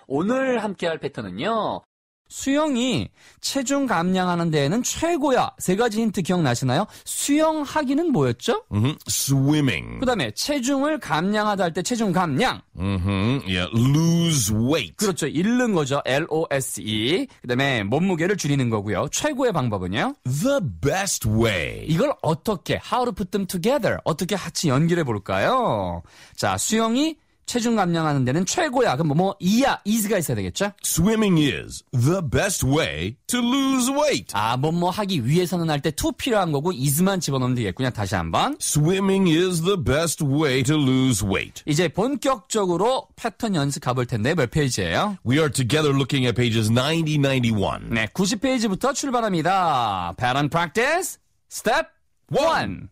오늘 함께할 패턴은요. 수영이 체중 감량하는 데에는 최고야. 세 가지 힌트 기억나시나요? 수영하기는 뭐였죠? Swimming. 그 다음에 체중을 감량하다 할 때 체중 감량. Yeah, lose weight. 그렇죠. 잃는 거죠. LOSE. 그 다음에 몸무게를 줄이는 거고요. 최고의 방법은요? The best way. 이걸 어떻게, how to put them together. 어떻게 같이 연결해 볼까요? 자, 수영이 체중 감량하는 데는 최고야. 그럼 이야, is가 있어야 되겠죠? Swimming is the best way to lose weight. 하기 위해서는 할 때 to 필요한 거고 is만 집어넣으면 되겠군요. 다시 한번. Swimming is the best way to lose weight. 이제 본격적으로 패턴 연습 가볼 텐데 몇 페이지예요? We are together looking at pages 90, 91. 네, 90페이지부터 출발합니다. Pattern practice, step 1.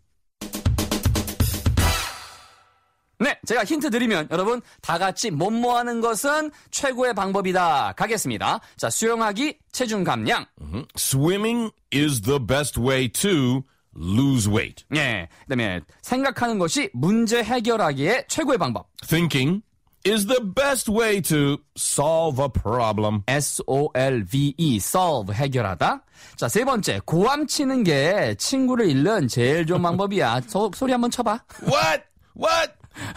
네, 제가 힌트 드리면 여러분 다 같이 뭐뭐하는 것은 최고의 방법이다. 가겠습니다. 자, 수영하기, 체중 감량. Swimming is the best way to lose weight. 네, 그다음에 생각하는 것이 문제 해결하기의 최고의 방법. Thinking is the best way to solve a problem. SOLVE, solve, 해결하다. 자, 세 번째, 고함 치는 게 친구를 잃는 제일 좋은 방법이야. 소리 한번 쳐봐. What?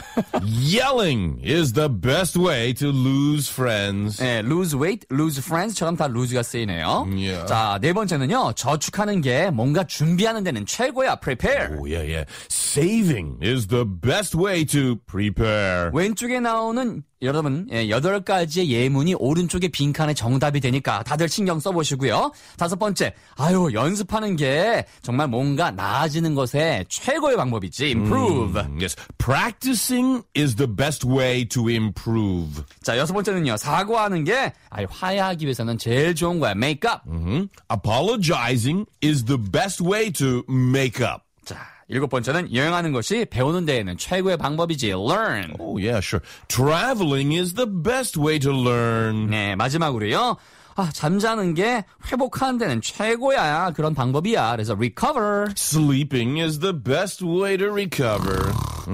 Yelling is the best way to lose friends. 네, lose weight, lose friends처럼 다 lose가 쓰이네요. Yeah. 자, 네 번째는요. 저축하는 게 뭔가 준비하는 데는 최고야. prepare. Oh, yeah. Saving is the best way to prepare. 왼쪽에 나오는 여러분 8가지의 예문이 오른쪽에 빈칸에 정답이 되니까 다들 신경 써보시고요. 다섯 번째, 연습하는 게 정말 뭔가 나아지는 것의 최고의 방법이지. improve. Yes, practicing is the best way to improve. 자, 여섯 번째는요. 사과하는 게 화해하기 위해서는 제일 좋은 거야. make up. Apologizing is the best way to make up. 자, 일곱 번째는 여행하는 것이 배우는 데에는 최고의 방법이지. learn. Oh, yeah, sure. Traveling is the best way to learn. 네, 마지막으로요. 잠자는 게 회복하는 데는 최고야. 그런 방법이야. 그래서 recover. Sleeping is the best way to recover.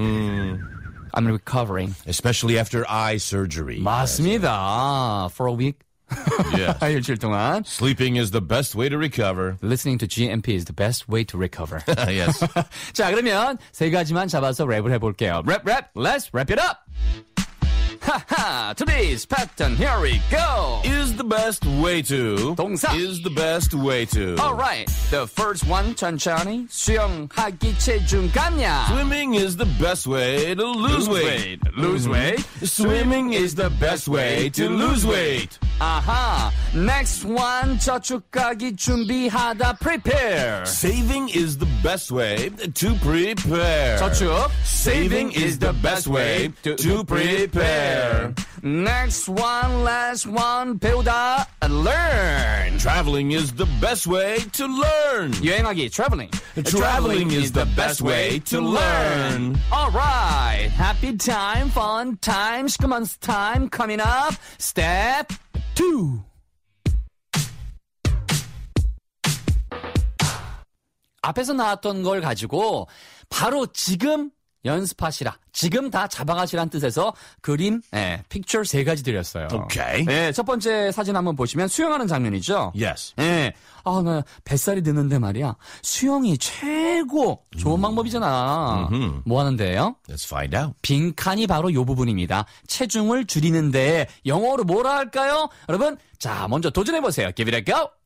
I'm recovering. Especially after eye surgery. 맞습니다. For a week. Yes. 일주일 동안. Sleeping is the best way to recover. Listening to GMP is the best way to recover. Yes. 자, 그러면 세 가지만 잡아서 랩을 해볼게요. 랩. Let's wrap it up. 하하, today's pattern, here we go. Is the best way to. 동사. Is the best way to. Alright, the first one, 천천히. 수영하기, 체중 감량. Swimming is the best way to lose weight. Lose weight. Swimming is the best way to lose weight. 아하, next one, 저축하기 준비하다, prepare. Saving is the best way to prepare. 저축. Saving is the best way to prepare. Next one, last one, 배우다, learn. Traveling is the best way to learn. 여행하기, traveling. Traveling is the best way to learn. Alright, happy time, fun time, 시끄먼스 time coming up. Step 2. 앞에서 나왔던 걸 가지고 바로 지금 연습하시라. 지금 다 잡아가시라는 뜻에서 그림, 픽처 세 가지 드렸어요. Okay. 네, 첫 번째 사진 한번 보시면 수영하는 장면이죠. Yes. 네. 나 뱃살이 드는데 말이야. 수영이 최고 좋은 방법이잖아. 뭐 하는데요? Let's find out. 빈칸이 바로 요 부분입니다. 체중을 줄이는데 영어로 뭐라 할까요? 여러분, 자, 먼저 도전해보세요. Give it a go.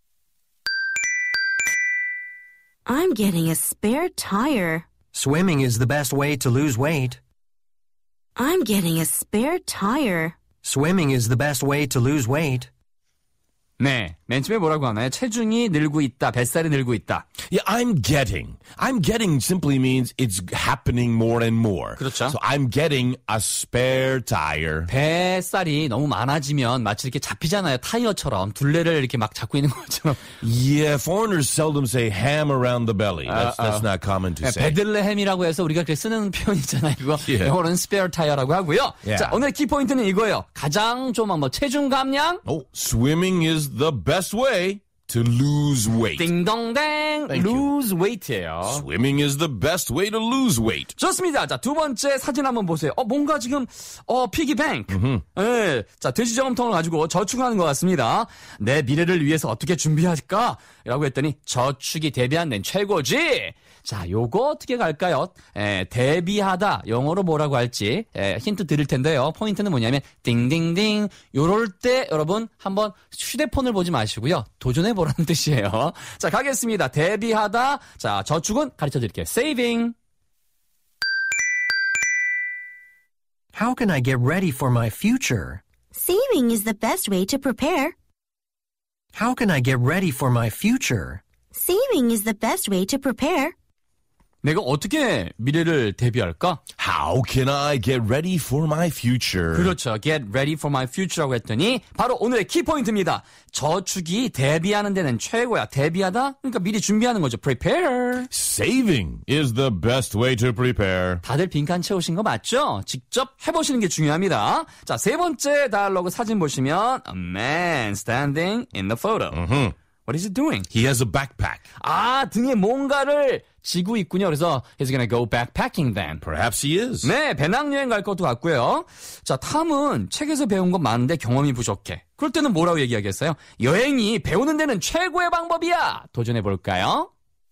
I'm getting a spare tire. Swimming is the best way to lose weight. I'm getting a spare tire. Swimming is the best way to lose weight. 네, 맨 처음에 뭐라고 하나요? 체중이 늘고 있다, 뱃살이 늘고 있다. Yeah, I'm getting. I'm getting simply means it's happening more and more. 그렇죠. So I'm getting a spare tire. 뱃살이 너무 많아지면 마치 이렇게 잡히잖아요. 타이어처럼 둘레를 이렇게 막 잡고 있는 것처럼. Yeah, foreigners seldom say ham around the belly. That's not common to say. 베들레헴이라고 해서 우리가 그렇게 쓰는 표현이잖아요. 이거 Yeah. 영어로는 스페어 타이어라고 하고요. Yeah. 자, 오늘 키포인트는 이거예요. 가장 좋은 방법, 체중 감량. Oh, swimming is the best way to lose weight. 띵동댕, Thank you. lose weight예요. Swimming is the best way to lose weight. 좋습니다. 자, 두 번째 사진 한번 보세요. 뭔가 지금, 피기뱅크. 예. 자, 돼지저금통을 가지고 저축하는 것 같습니다. 내 미래를 위해서 어떻게 준비할까? 라고 했더니, 저축이 대비한 낸 최고지! 자, 요거 어떻게 갈까요? 대비하다. 영어로 뭐라고 할지, 힌트 드릴 텐데요. 포인트는 뭐냐면, 띵띵띵. 요럴 때, 여러분, 한번 휴대폰을 보지 마시고요. 도전해보라는 뜻이에요. 자, 가겠습니다. 대비하다. 자, 저축은 가르쳐 드릴게요. saving. How can I get ready for my future? Saving is the best way to prepare. How can I get ready for my future? Saving is the best way to prepare. 내가 어떻게 미래를 대비할까? How can I get ready for my future? 그렇죠. Get ready for my future라고 했더니 바로 오늘의 키포인트입니다. 저축이 대비하는 데는 최고야. 대비하다? 그러니까 미리 준비하는 거죠. Prepare. Saving is the best way to prepare. 다들 빈칸 채우신 거 맞죠? 직접 해보시는 게 중요합니다. 자, 세 번째 다이얼로그 사진 보시면 A man standing in the photo. What is he doing? He has a backpack. 등에 뭔가를 지고 있군요. 그래서 he's gonna go backpacking then. Perhaps he is. 네, 배낭여행 갈 것도 같고요. 자, 탐은 책에서 배운 건 많은데 경험이 부족해. 그럴 때는 뭐라고 얘기하겠어요? 여행이 배우는 데는 최고의 방법이야. 도전해볼까요?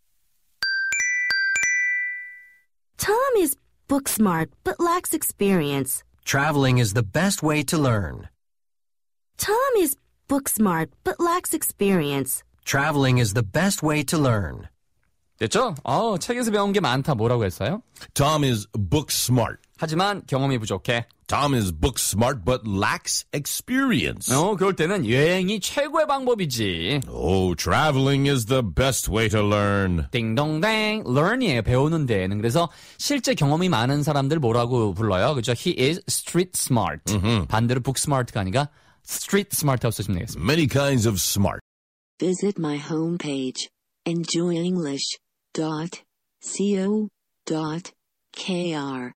Tom is book smart but lacks experience. Traveling is the best way to learn. Tom is book smart but lacks experience. Traveling is the best way to learn. 됐죠? 책에서 배운 게 많다. 뭐라고 했어요? Tom is book smart. 하지만 경험이 부족해. Tom is book smart but lacks experience. 그럴 때는 여행이 최고의 방법이지. Oh, traveling is the best way to learn. 띵동댕, learn이에요. 배우는 데에는. 그래서 실제 경험이 많은 사람들 뭐라고 불러요? 그죠? He is street smart. 반대로 book smart가 아니라 street smart라고 쓰시면 되겠습니다. Many kinds of smart. Visit my homepage, enjoyenglish.co.kr.